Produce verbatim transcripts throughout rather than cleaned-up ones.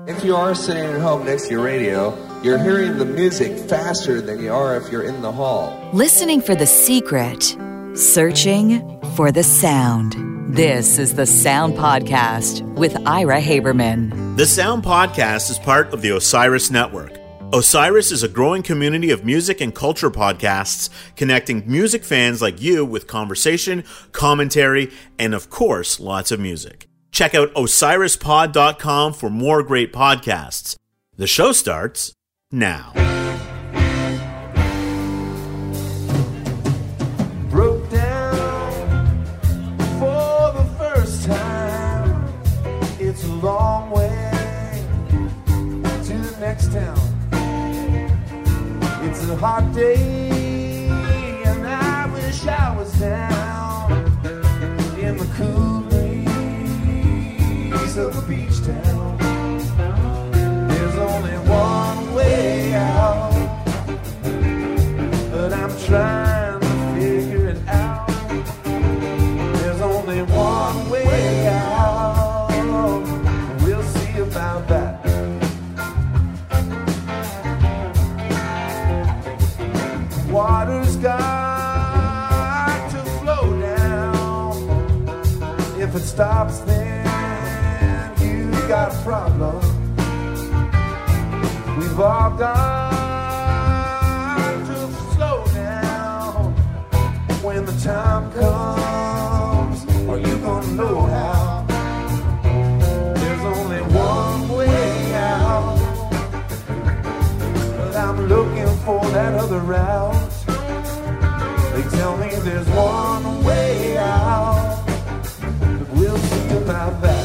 If you are sitting at home next to your radio, you're hearing the music faster than you are if you're in the hall. Listening for the secret, searching for the sound. This is the Sound Podcast with Ira Haberman. The Sound Podcast is part of the Osiris Network. Osiris is a growing community of music and culture podcasts connecting music fans like you with conversation, commentary, and of course, lots of music. Check out osiris pod dot com for more great podcasts. The show starts now. Broke down for the first time. It's a long way to the next town. It's a hot day and I wish I was down in the cool of the beach town. There's only one way out, but I'm trying to figure it out. There's only one way out. We'll see about that. Water's got to flow down. If it stops then got a problem. We've all got to slow down. When the time comes, are you gonna know how? There's only one way out, but I'm looking for that other route. They tell me there's one way out, but we'll see about that.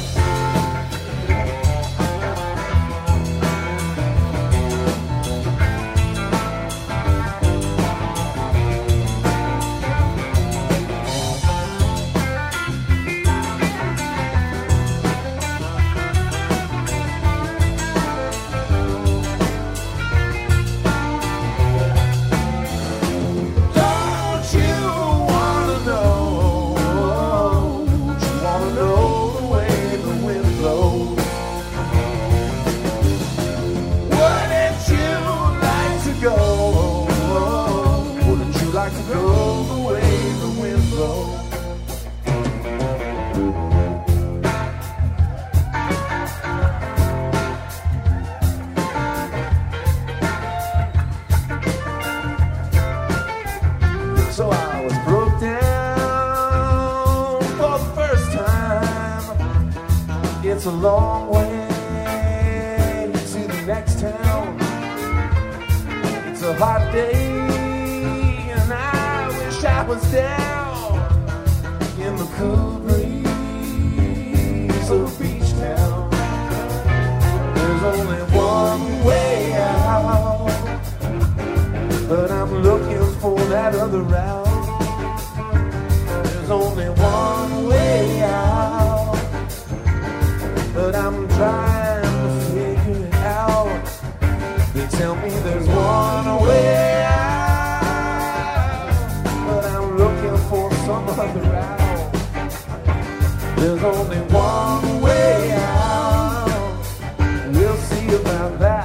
It's a long way to the next town. It's a hot day and I wish I was down in the cool breeze of beach town. There's only one way out, but I'm looking for that other route. There's only one way out, but I'm trying to figure it out. They tell me there's one way out, but I'm looking for some other route. There's only one way out. We'll see about that.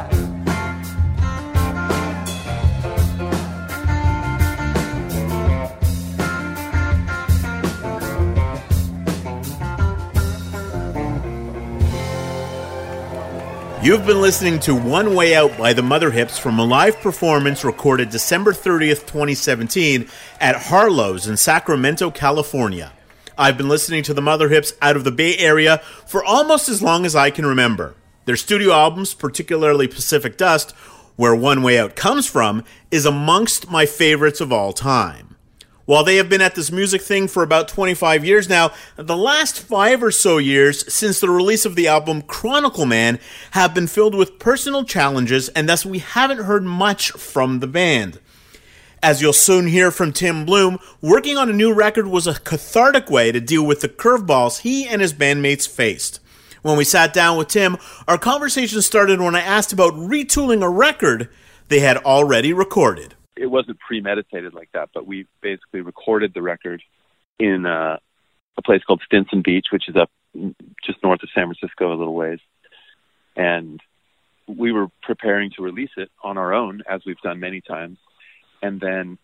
You've been listening to One Way Out by the Mother Hips from a live performance recorded December thirtieth, twenty seventeen at Harlow's in Sacramento, California. I've been listening to the Mother Hips out of the Bay Area for almost as long as I can remember. Their studio albums, particularly Pacific Dust, where One Way Out comes from, is amongst my favorites of all time. While they have been at this music thing for about twenty-five years now, the last five or so years since the release of the album Chronicle Man have been filled with personal challenges, and thus we haven't heard much from the band. As you'll soon hear from Tim Bloom, working on a new record was a cathartic way to deal with the curveballs he and his bandmates faced. When we sat down with Tim, our conversation started when I asked about retooling a record they had already recorded. It wasn't premeditated like that, but we basically recorded the record in uh, a place called Stinson Beach, which is up just north of San Francisco a little ways. And we were preparing to release it on our own, as we've done many times. And then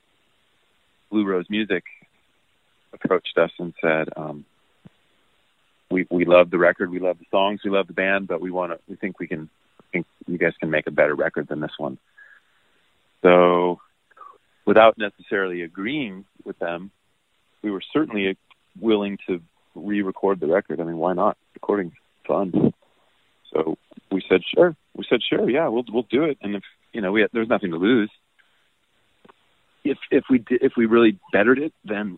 Blue Rose Music approached us and said, um, we we love the record, we love the songs, we love the band, but we want to, we think we can, think you guys can make a better record than this one. So without necessarily agreeing with them, we were certainly willing to re-record the record. I mean, why not? Recording's fun. So we said, sure. We said, sure, yeah, we'll we'll do it. And if, you know, we had, there's nothing to lose. If if we did, if we really bettered it, then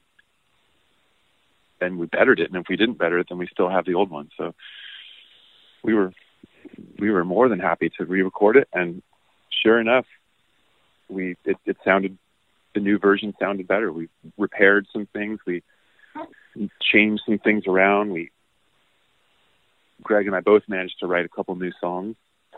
then we bettered it, and if we didn't better it, then we still have the old one. So we were we were more than happy to re-record it, and sure enough, we it, it sounded the new version sounded better. We repaired some things, we changed some things around. We Greg and I both managed to write a couple new songs,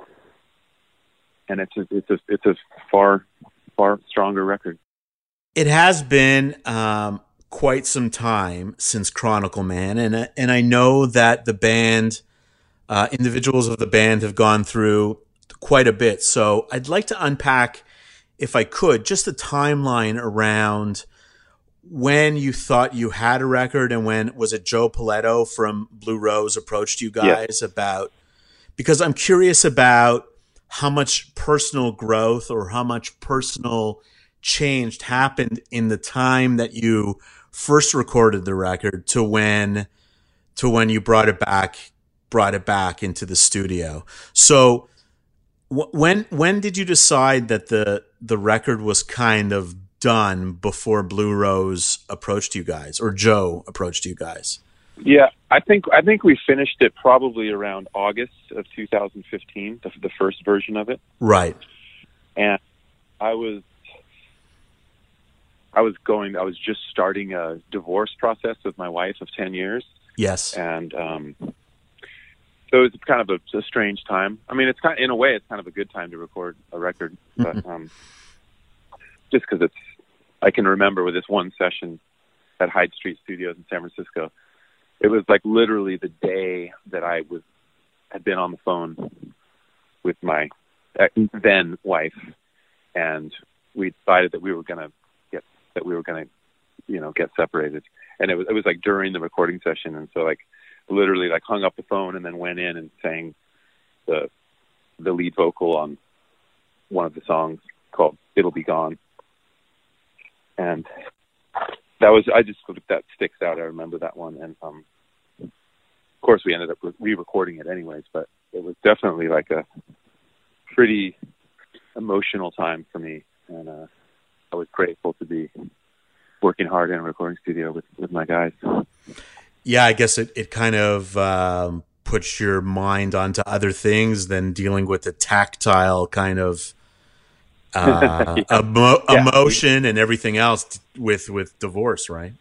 and it's a, it's a it's a far far stronger record. It has been um, quite some time since Chronicle Man, and and I know that the band, uh, individuals of the band, have gone through quite a bit. So I'd like to unpack, if I could, just the timeline around when you thought you had a record, and when was it Joe Paletto from Blue Rose approached you guys yeah. about, because I'm curious about how much personal growth or how much personal change happened in the time that you first recorded the record to when to when you brought it back brought it back into the studio. So w- when when did you decide that the the record was kind of done before Blue Rose approached you guys, or Joe approached you guys? Yeah, I think I think we finished it probably around August of two thousand fifteen, the, the first version of it. Right. And I was I was going, I was just starting a divorce process with my wife of ten years. Yes. And um, so it was kind of a, a strange time. I mean, it's kind of, in a way, it's kind of a good time to record a record, but um, just because it's, I can remember with this one session at Hyde Street Studios in San Francisco, it was like literally the day that I was, had been on the phone with my then wife, and we decided that we were going to that we were going to, you know, get separated. And it was, it was like during the recording session. And so like literally like hung up the phone and then went in and sang the, the lead vocal on one of the songs called It'll Be Gone. And that was, I just, that sticks out. I remember that one. And, um, of course we ended up re-recording it anyways, but it was definitely like a pretty emotional time for me. And, uh, I was grateful to be working hard in a recording studio with, with my guys. Yeah, I guess it, it kind of um, puts your mind onto other things than dealing with the tactile kind of uh, yeah. emo- yeah. emotion and everything else with, with divorce, right?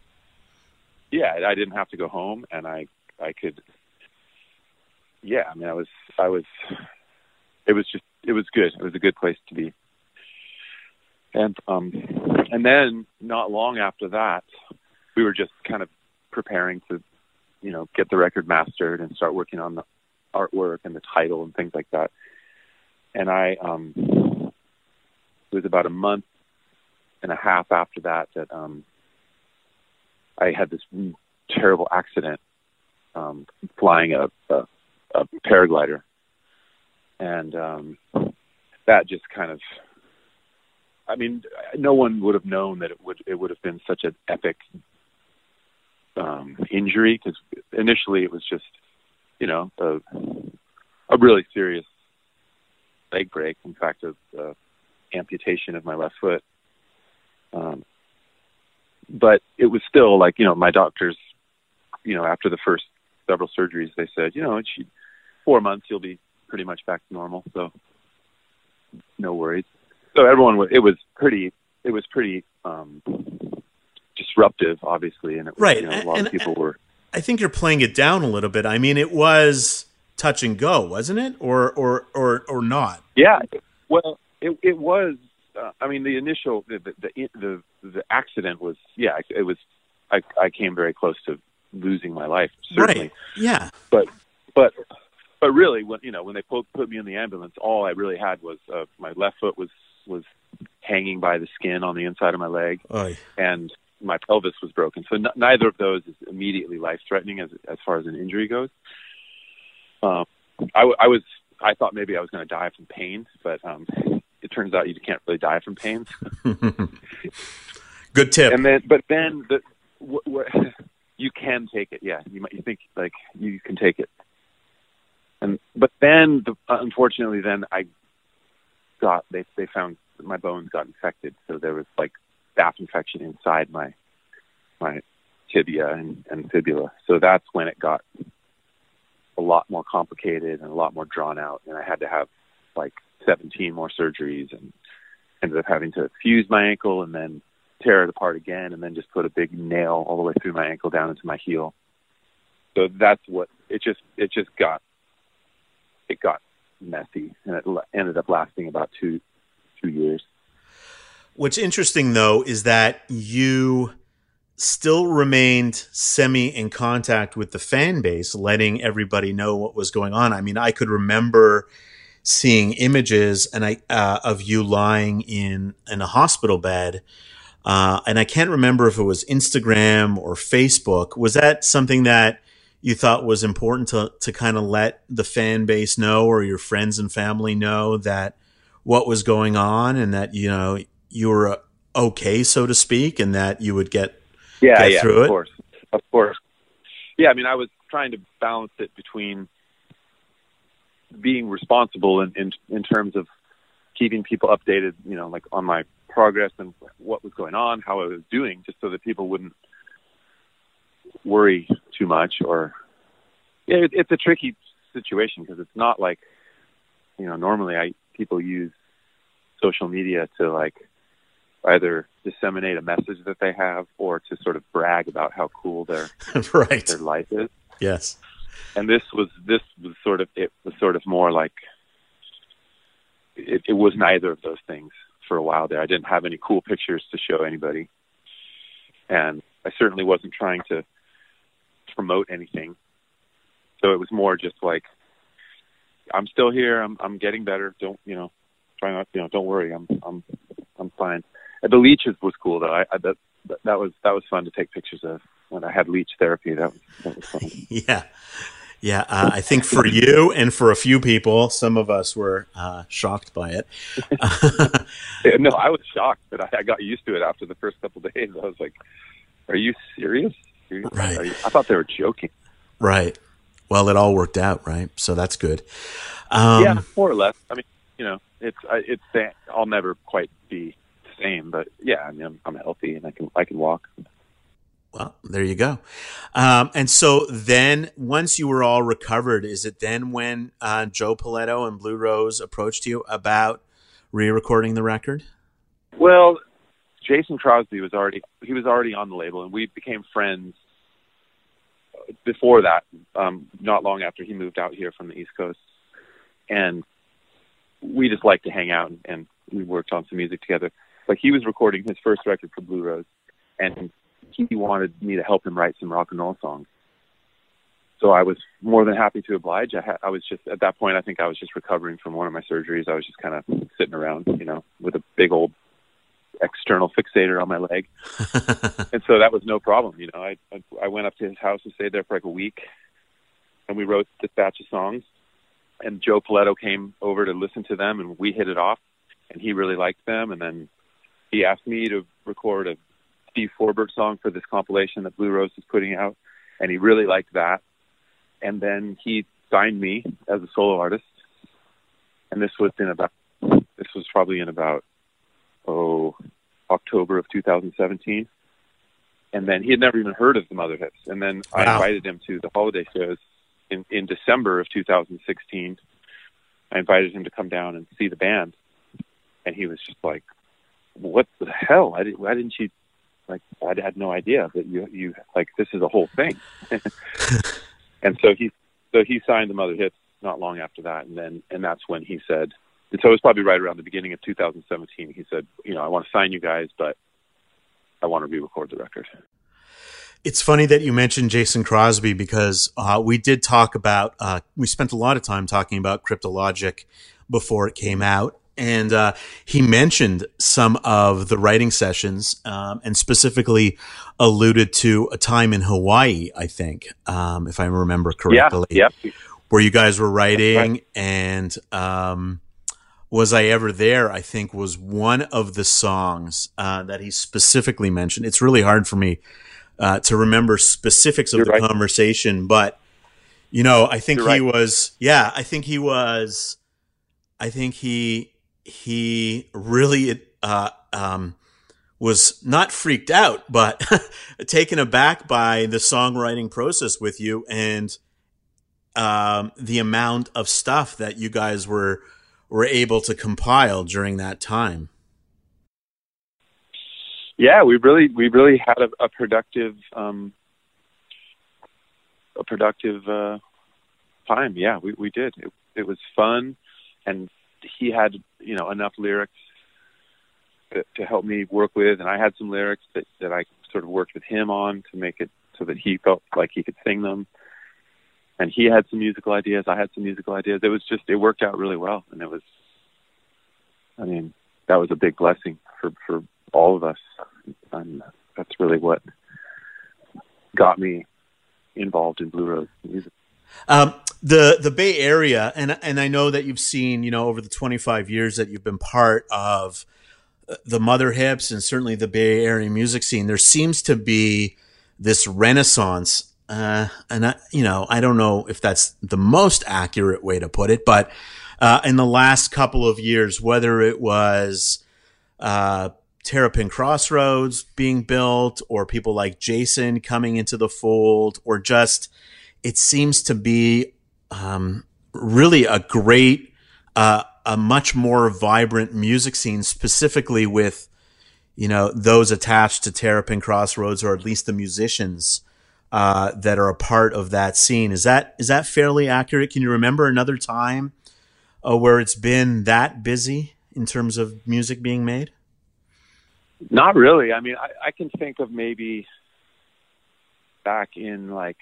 Yeah, I didn't have to go home, and I I could. Yeah, I mean, I was I was. It was just it was good. It was a good place to be. And um, and then not long after that, we were just kind of preparing to, you know, get the record mastered and start working on the artwork and the title and things like that. And I, um, it was about a month and a half after that that um, I had this terrible accident um, flying a, a, a paraglider, and um, that just kind of. I mean, no one would have known that it would it would have been such an epic um, injury, because initially it was just, you know, a, a really serious leg break. In fact, a, a amputation of my left foot. Um, but it was still like, you know, my doctors, you know, after the first several surgeries, they said, you know, in four months you'll be pretty much back to normal. So no worries. So everyone was, it was pretty, it was pretty um, disruptive, obviously. And it was, right. you know, a lot and, of people and were. I think you're playing it down a little bit. I mean, it was touch and go, wasn't it? Or, or, or, or not? Yeah. Well, it, it was, uh, I mean, the initial, the, the, the, the accident was, yeah, it was, I, I came very close to losing my life. Certainly. Right. Yeah. But, but, but really, when you know when they put put me in the ambulance, all I really had was uh, my left foot was was hanging by the skin on the inside of my leg, Oy. and my pelvis was broken. So n- neither of those is immediately life threatening as as far as an injury goes. Um, I, w- I was I thought maybe I was going to die from pain, but um, it turns out you can't really die from pain. Good tip. And then, but then the w- w- you can take it. Yeah, you might you think like you can take it. And but then, the, uh, unfortunately, then I got they they found my bones got infected, so there was like staph infection inside my my tibia and, and fibula. So that's when it got a lot more complicated and a lot more drawn out, and I had to have like seventeen more surgeries, and ended up having to fuse my ankle and then tear it apart again, and then just put a big nail all the way through my ankle down into my heel. So that's what it just it just got it got messy, and it ended up lasting about two two years. What's interesting, though, is that you still remained semi in contact with the fan base, letting everybody know what was going on. I mean, I could remember seeing images and I uh, of you lying in in a hospital bed, uh, and I can't remember if it was Instagram or Facebook. Was that something that you thought was important to to kind of let the fan base know, or your friends and family know, that what was going on, and that, you know, you were okay, so to speak, and that you would get yeah, get yeah, through of it? course, of course. Yeah, I mean, I was trying to balance it between being responsible in, in in terms of keeping people updated, you know, like on my progress and what was going on, how I was doing, just so that people wouldn't worry too much. Or yeah, it, it's a tricky situation because it's not like, you know, normally I people use social media to like either disseminate a message that they have or to sort of brag about how cool their Right. their life is. Yes. And this was this was sort of it was sort of more like it, it was neither of those things for a while there. I didn't have any cool pictures to show anybody, and I certainly wasn't trying to promote anything. So it was more just like, I'm still here. I'm I'm getting better. Don't you know? Try not you know. Don't worry. I'm I'm I'm fine. And the leeches was cool though. I, I that that was that was fun to take pictures of when I had leech therapy. That was that was fun. Yeah. Yeah, uh, I think for you and for a few people, some of us were uh, shocked by it. Yeah, no, I was shocked, but I, I got used to it after the first couple of days. I was like, "Are you serious?" Are you, Right. Are you, I thought they were joking. Right. Well, it all worked out, right? So that's good. Um, Yeah, more or less. I mean, you know, it's I- it's I'll never quite be the same, but yeah, I mean, I'm, I'm healthy and I can I can walk. Well, there you go. Um, and so then once you were all recovered, is it then when uh, Joe Paletto and Blue Rose approached you about re-recording the record? Well, Jason Crosby was already he was already on the label, and we became friends before that, um, not long after he moved out here from the East Coast. And we just liked to hang out, and, and we worked on some music together. Like, he was recording his first record for Blue Rose, and he wanted me to help him write some rock and roll songs. So I was more than happy to oblige. I, ha- I was just, at that point, I think I was just recovering from one of my surgeries. I was just kind of sitting around, you know, with a big old external fixator on my leg. And so that was no problem. You know, I, I I went up to his house and stayed there for like a week, and we wrote this batch of songs, and Joe Paletto came over to listen to them, and we hit it off, and he really liked them. And then he asked me to record a Steve Forberg song for this compilation that Blue Rose is putting out, and he really liked that. And then he signed me as a solo artist, and this was in about this was probably in about oh October of two thousand seventeen. And then he had never even heard of the Mother Hips. And then I Wow. invited him to the holiday shows in, in December of two thousand sixteen. I invited him to come down and see the band, and he was just like, "What the hell? I didn't, why didn't you?" Like, I had no idea that you you like this is a whole thing. And so he so he signed the Mother Hips not long after that, and then and that's when he said. And so it was probably right around the beginning of two thousand seventeen. He said, "You know, I want to sign you guys, but I want to re-record the record." It's funny that you mentioned Jason Crosby because uh, we did talk about, uh, we spent a lot of time talking about Cryptologic before it came out. And uh, he mentioned some of the writing sessions um, and specifically alluded to a time in Hawaii, I think, um, if I remember correctly, yeah, yep. where you guys were writing. Right. And um, Was I Ever There, I think, was one of the songs uh, that he specifically mentioned. It's really hard for me uh, to remember specifics of You're the right. conversation, but, you know, I think You're he right. was, yeah, I think he was, I think he... he really uh, um, was not freaked out, but taken aback by the songwriting process with you and um, the amount of stuff that you guys were were able to compile during that time. Yeah, we really we really had a, a productive um, a productive uh, time. Yeah, we we did. It, it was fun, and he had, you know, enough lyrics to, to help me work with, and I had some lyrics that, that I sort of worked with him on to make it so that he felt like he could sing them. And he had some musical ideas. I had some musical ideas. It was just, it worked out really well. And it was, I mean, that was a big blessing for, for all of us. And that's really what got me involved in Blue Rose music. Um, the the Bay Area, and and I know that you've seen, you know, over the twenty-five years that you've been part of the Mother Hips and certainly the Bay Area music scene, there seems to be this renaissance. Uh, and I, you know, I don't know if that's the most accurate way to put it, but uh, in the last couple of years, whether it was uh, Terrapin Crossroads being built, or people like Jason coming into the fold, or just it seems to be um, really a great, uh, a much more vibrant music scene, specifically with, you know, those attached to Terrapin Crossroads, or at least the musicians uh, that are a part of that scene. Is that is that fairly accurate? Can you remember another time uh, where it's been that busy in terms of music being made? Not really. I mean, I, I can think of maybe back in like,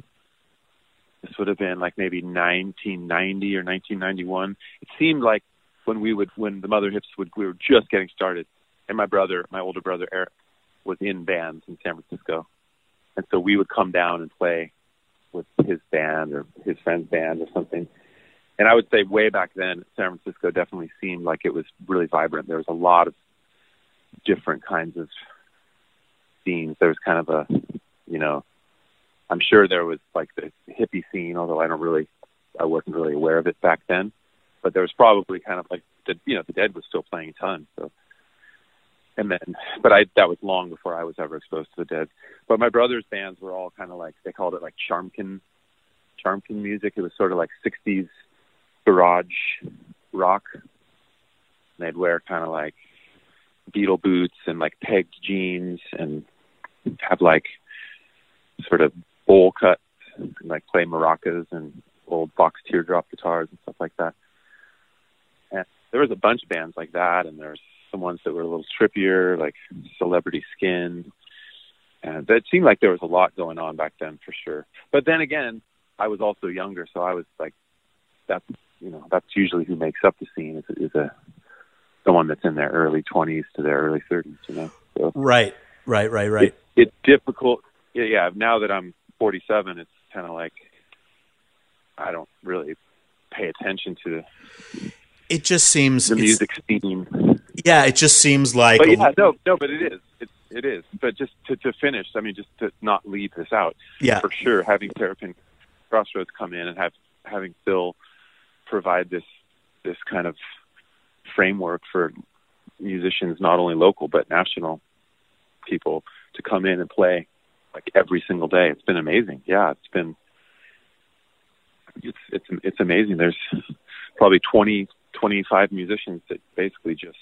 this would have been like maybe nineteen ninety or nineteen ninety-one. It seemed like when we would, when the Mother Hips would, we were just getting started. And my brother, my older brother, Eric, was in bands in San Francisco. And so we would come down and play with his band or his friend's band or something. And I would say way back then, San Francisco definitely seemed like it was really vibrant. There was a lot of different kinds of scenes. There was kind of a, you know, I'm sure there was like the hippie scene, although I don't really, I wasn't really aware of it back then. But there was probably kind of like, the, you know, the Dead was still playing a ton. So, and then, but I, that was long before I was ever exposed to the Dead. But my brother's bands were all kind of like, they called it like Charmkin, Charmkin music. It was sort of like sixties garage rock. And they'd wear kind of like beetle boots and like pegged jeans and have like sort of bowl cuts and like play maracas and old box teardrop guitars and stuff like that. And there was a bunch of bands like that, and there's some ones that were a little trippier, like Celebrity Skin. And it seemed like there was a lot going on back then for sure. But then again, I was also younger, so I was like, that's, you know, that's usually who makes up the scene is, is a someone that's in their early twenties to their early thirties, you know. So right, right, right, right. It, it's difficult. Yeah, yeah, now that I'm forty-seven, it's kind of like I don't really pay attention to. It just seems the music scene. Yeah, it just seems like. But yeah, no, no, but it is. It, it is. But just to, to finish, I mean, just to not leave this out. Yeah, for sure. Having Terrapin Crossroads come in and have having Phil provide this this kind of framework for musicians, not only local but national people, to come in and play like every single day. It's been amazing. Yeah, it's been it's it's it's amazing. There's probably twenty, twenty-five musicians that basically just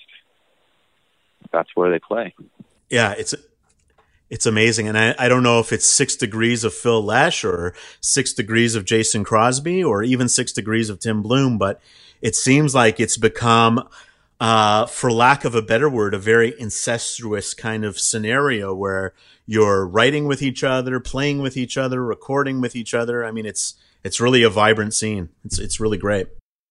that's where they play. Yeah, it's it's amazing. And I, I don't know if it's six degrees of Phil Lesh or six degrees of Jason Crosby or even six degrees of Tim Bloom, but it seems like it's become, uh, for lack of a better word, a very incestuous kind of scenario where you're writing with each other, playing with each other, recording with each other. I mean, it's it's really a vibrant scene. It's it's really great.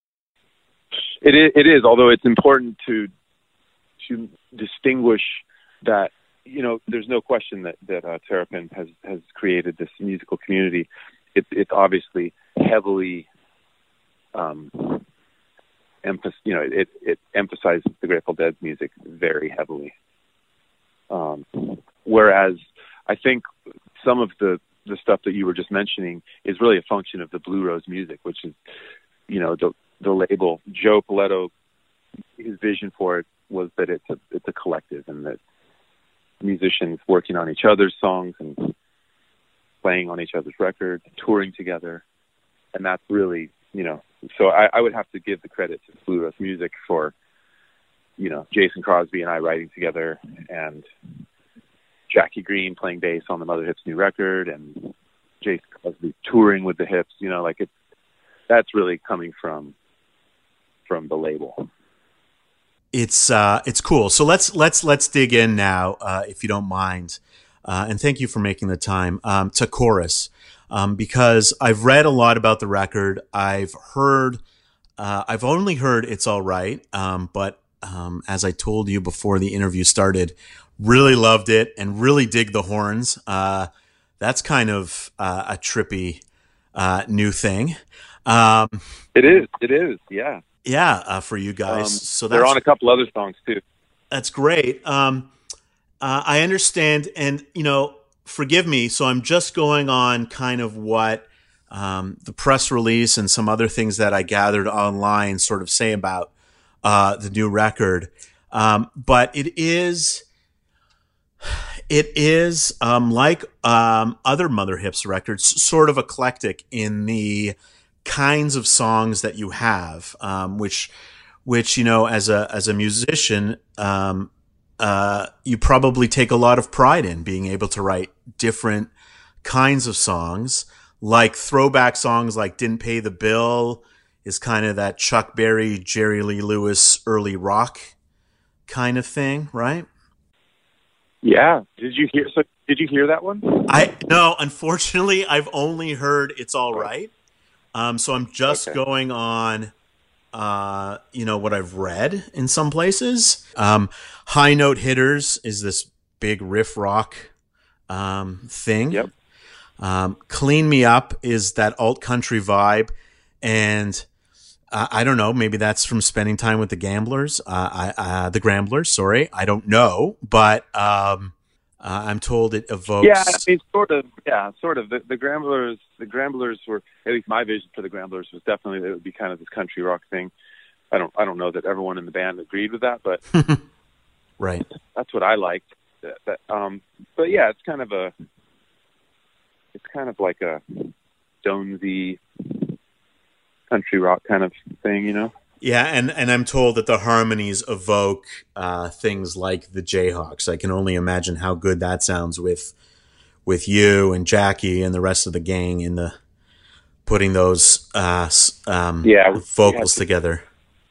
It is, it is, although it's important to to distinguish that, you know, there's no question that, that uh, Terrapin has, has created this musical community. It, it's obviously heavily, um, emphasis, you know, it, it emphasizes the Grateful Dead's music very heavily. Um, whereas I think some of the, the stuff that you were just mentioning is really a function of the Blue Rose music, which is, you know, the, the label. Joe Paletto, his vision for it was that it's a, it's a collective, and that musicians working on each other's songs and playing on each other's records, touring together. And that's really, you know, so I, I would have to give the credit to Blue Rose Music for, you know, Jason Crosby and I writing together, and Jackie Green playing bass on the Mother Hips new record, and Jason Crosby touring with the Hips, you know, like it's, that's really coming from, from the label. It's uh, it's cool. So let's let's let's dig in now, uh, if you don't mind, uh, and thank you for making the time, um, to Chorus, um, because I've read a lot about the record. I've heard, uh, I've only heard It's All Right, um, but um, as I told you before the interview started, really loved it and really dig the horns. Uh, that's kind of uh, a trippy uh, new thing. Um, it is. It is. Yeah. Yeah, uh, for you guys. Um, so that's, they're on a couple other songs too. That's great. Um, uh, I understand, and you know, forgive me. So I'm just going on kind of what um, the press release and some other things that I gathered online sort of say about uh, the new record. Um, but it is, it is um, like um, other Mother Hips records, sort of eclectic in the kinds of songs that you have, um, which, which, you know, as a, as a musician, um, uh, you probably take a lot of pride in being able to write different kinds of songs, like throwback songs like Didn't Pay the Bill is kind of that Chuck Berry, Jerry Lee Lewis, early rock kind of thing, right? Yeah. Did you hear, so did you hear that one? I, no, unfortunately I've only heard It's All Right. Um, so I'm just okay. going on, uh, you know, what I've read in some places. Um, High Note Hitters is this big riff rock um, thing. Yep. Um, Clean Me Up is that alt country vibe. And uh, I don't know, maybe that's from spending time with the Gamblers, uh, I, uh, the Gramblers, sorry. I don't know, but um, uh, I'm told it evokes. Yeah, I mean, sort of. Yeah, sort of. The, the Gramblers, the Gramblers were, at least my vision for the Gramblers was definitely that it would be kind of this country rock thing. I don't, I don't know that everyone in the band agreed with that, but right, that's what I liked. That, that, um, but yeah, it's kind of a, it's kind of like a Jonesy country rock kind of thing, you know. Yeah, and, and I'm told that the harmonies evoke uh, things like the Jayhawks. I can only imagine how good that sounds with with you and Jackie and the rest of the gang in the putting those uh, um, yeah, vocals to, together.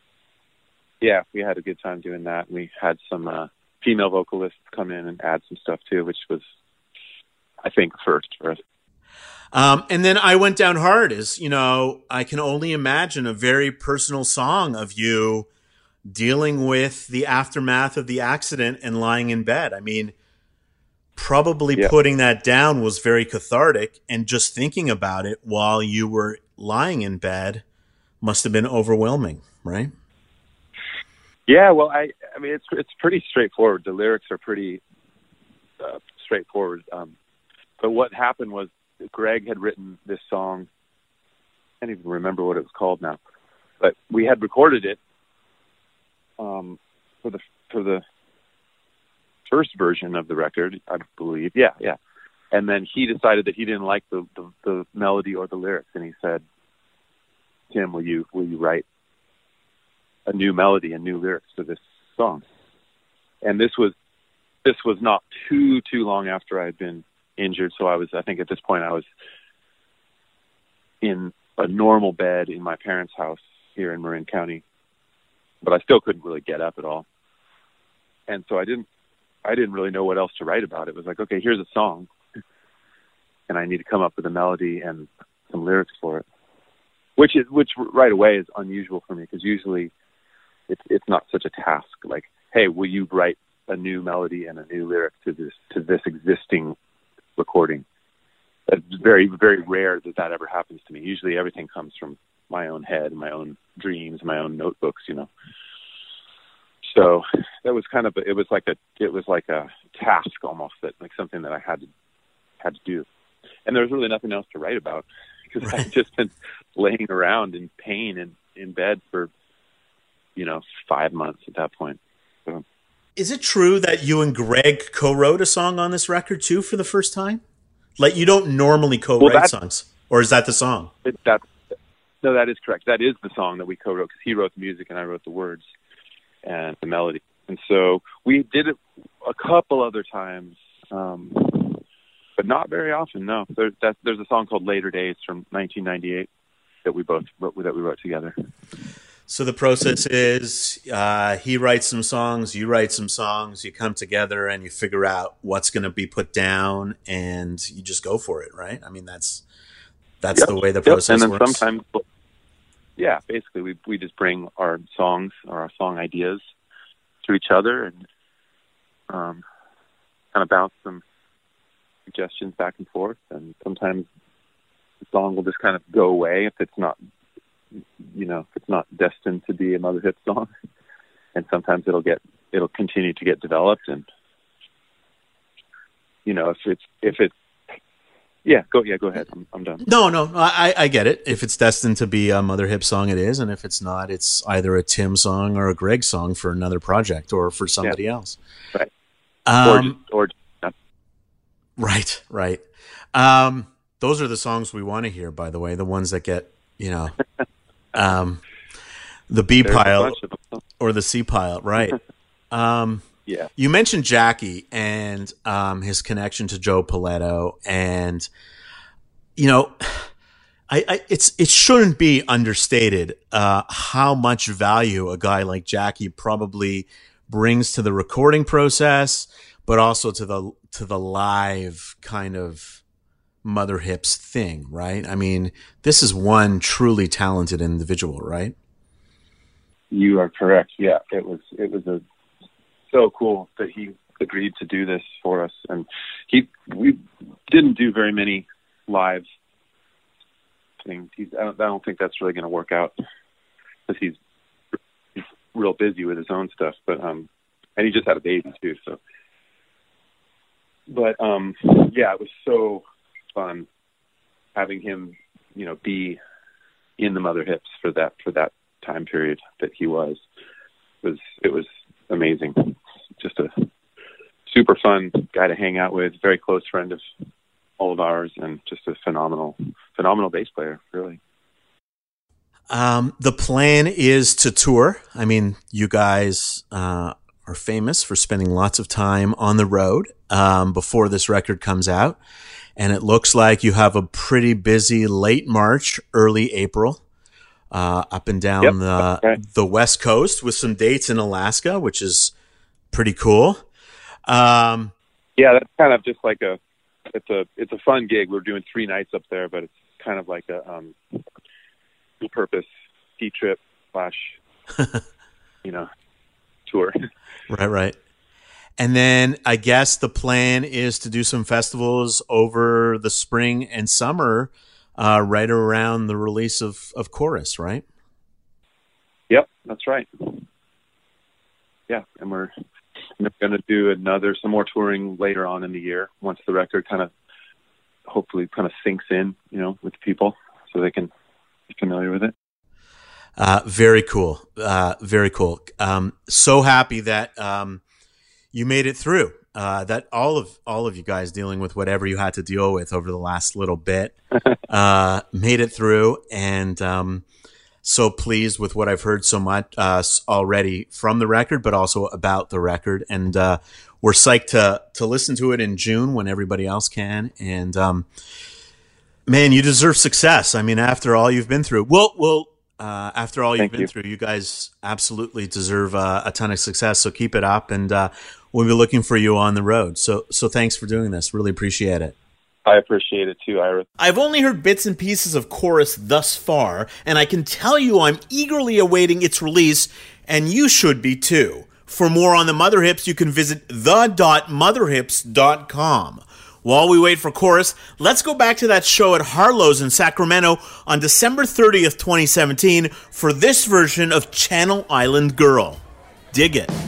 Yeah, we had a good time doing that. We had some uh, female vocalists come in and add some stuff too, which was, I think, first for us. Um, and then I Went Down Hard is, you know, I can only imagine a very personal song of you dealing with the aftermath of the accident and lying in bed. I mean, probably yeah. putting that down was very cathartic, and just thinking about it while you were lying in bed must have been overwhelming, right? Yeah, well, I, I mean, it's it's pretty straightforward. The lyrics are pretty uh, straightforward. Um, but what happened was, Greg had written this song. I can't even remember what it was called now, but we had recorded it um, for the for the first version of the record, I believe. Yeah, yeah. And then he decided that he didn't like the, the, the melody or the lyrics, and he said, "Tim, will you will you write a new melody and new lyrics for this song?" And this was this was not too too long after I had been injured, so I was, I think at this point I was in a normal bed in my parents' house here in Marin County, but I still couldn't really get up at all. And so I didn't, I didn't really know what else to write about. It was like, okay, here's a song, and I need to come up with a melody and some lyrics for it, which is which right away is unusual for me, because usually it's it's not such a task. Like, hey, will you write a new melody and a new lyric to this to this existing recording? It's very, very rare that that ever happens to me. Usually everything comes from my own head, my own dreams, my own notebooks, you know. So that was kind of, a, it was like a, it was like a task almost, that like something that I had to, had to do. And there was really nothing else to write about, because right. I'd just been laying around in pain and in bed for, you know, five months at that point. So. Is it true that you and Greg co-wrote a song on this record too for the first time? Like, you don't normally co-write well, songs, or is that the song? It, that, no, that is correct. That is the song that we co-wrote, because he wrote the music and I wrote the words and the melody. And so we did it a couple other times, um, but not very often. No, there, that, there's a song called "Later Days" from nineteen ninety-eight that we both wrote, that we wrote together. So the process is uh, he writes some songs, you write some songs, you come together and you figure out what's going to be put down, and you just go for it, right? I mean, that's that's yep. the way the yep. process and then works. Sometimes, yeah, basically we we just bring our songs or our song ideas to each other and um, kind of bounce some suggestions back and forth. And sometimes the song will just kind of go away if it's not, you know, if it's not destined to be a Mother Hips song. And sometimes it'll get, it'll continue to get developed. And, you know, if it's, if it's, yeah, go, yeah, go ahead. I'm, I'm done. No, no, I, I get it. If it's destined to be a Mother Hips song, it is. And if it's not, it's either a Tim song or a Greg song for another project or for somebody yeah. else. Right. Um, or, just, or right, right. Um, those are the songs we want to hear, by the way, the ones that get, you know, um, the B There's pile or the C pile, right? Um, yeah. You mentioned Jackie and um, his connection to Joe Paletto, and you know, I, I it's it shouldn't be understated uh, how much value a guy like Jackie probably brings to the recording process, but also to the to the live kind of Mother Hips thing, right? I mean, this is one truly talented individual, right? You are correct. Yeah, it was it was a so cool that he agreed to do this for us, and he we didn't do very many live things. He's, I don't, I don't think that's really going to work out, because he's he's real busy with his own stuff. But um, and he just had a baby too, so. But um, yeah, it was so fun having him, you know, be in the Mother Hips for that for that time period that he was. It was it was amazing. Just a super fun guy to hang out with, very close friend of all of ours, and just a phenomenal phenomenal bass player, really. Um, the plan is to tour. I mean, you guys uh, are famous for spending lots of time on the road um, before this record comes out. And it looks like you have a pretty busy late March, early April, uh, up and down yep, the okay. the West Coast, with some dates in Alaska, which is pretty cool. Um, yeah, that's kind of just like a it's a it's a fun gig. We're doing three nights up there, but it's kind of like a um, dual purpose ski trip slash you know tour. Right, right. And then I guess the plan is to do some festivals over the spring and summer, uh, right around the release of, of Chorus, right? Yep, that's right. Yeah, and we're, we're going to do another, some more touring later on in the year, once the record kind of, hopefully kind of sinks in, you know, with people, so they can be familiar with it. Uh, very cool. Uh, very cool. Um, so happy that, um, you made it through, uh, that all of, all of you guys dealing with whatever you had to deal with over the last little bit, uh, made it through. And, um, so pleased with what I've heard so much, uh, already from the record, but also about the record. And, uh, we're psyched to, to listen to it in June when everybody else can. And, um, man, you deserve success. I mean, after all you've been through, well, well, Uh, after all you've Thank been you. through, you guys absolutely deserve uh, a ton of success. So keep it up, and uh, we'll be looking for you on the road. So, so thanks for doing this. Really appreciate it. I appreciate it too, Ira. I've only heard bits and pieces of Chorus thus far, and I can tell you I'm eagerly awaiting its release, and you should be too. For more on the Mother Hips, you can visit the dot mother hips dot com. While we wait for Chorus, let's go back to that show at Harlow's in Sacramento on December thirtieth, twenty seventeen for this version of Channel Island Girl. Dig it.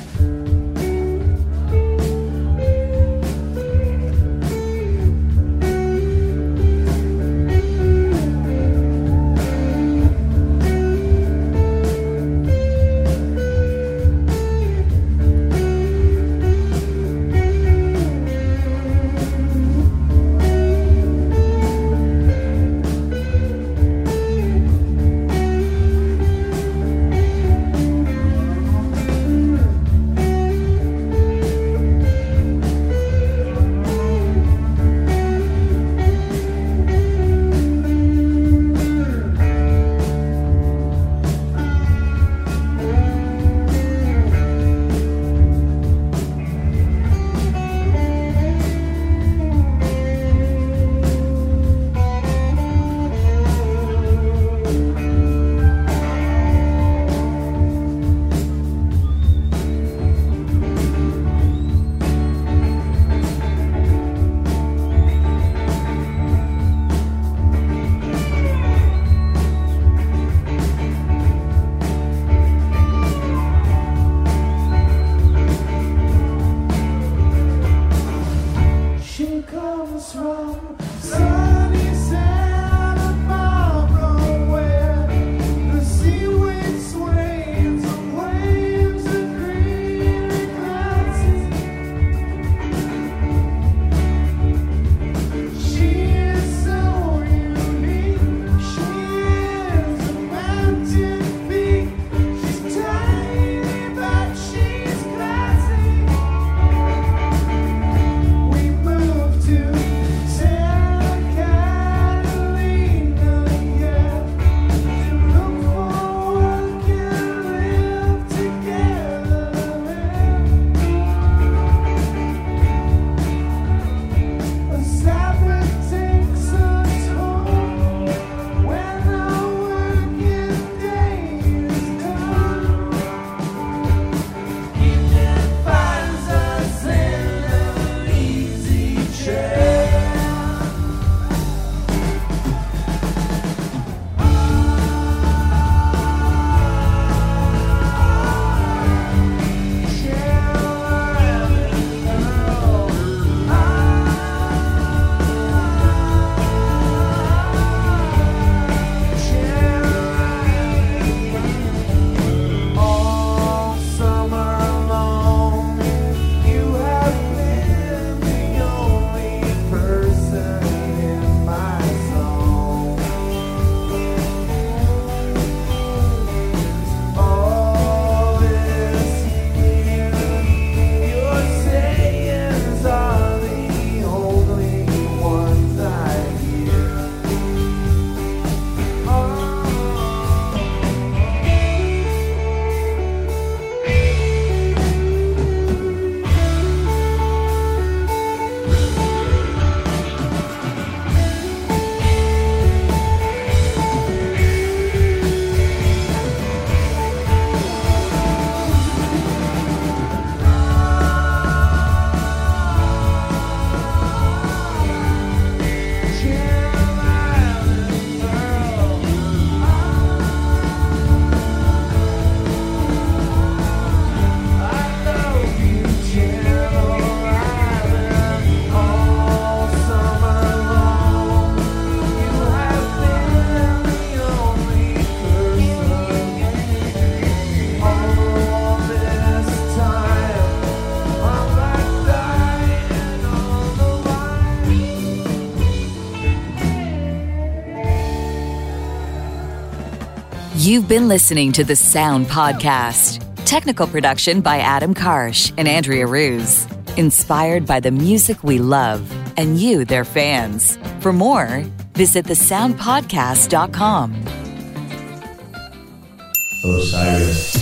You've been listening to The Sound Podcast. Technical production by Adam Karsh and Andrea Ruse. Inspired by the music we love and you, their fans. For more, visit the sound podcast dot com. Osiris.